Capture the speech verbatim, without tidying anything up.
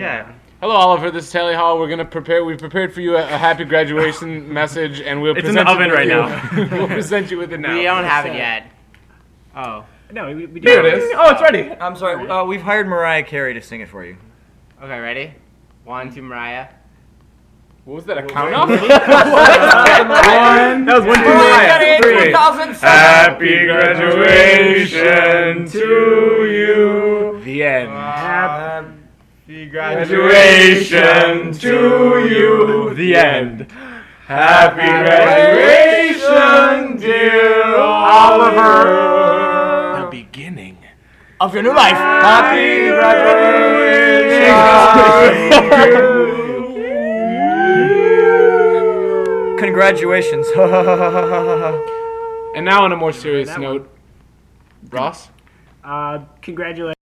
Yeah. Hello, Oliver. This is Tally Hall. We're gonna prepare. We've prepared for you a, a happy graduation message, and we'll. It's in the present oven you with right you. We'll present you with it now. We don't have it yet. Oh. No, we, we do. Here it is. Oh, it's ready. I'm sorry. Uh, we've hired Mariah Carey to sing it for you. Okay, ready? One, two, Mariah. What was that? A count off? One. That was one, two, three. Happy graduation to you. The end. Happy graduation to you. The end. Happy graduation, dear Oliver. The beginning. Of your new life. Happy graduation. Congratulations. And now, on a more serious note, Ross. Uh, congratulations.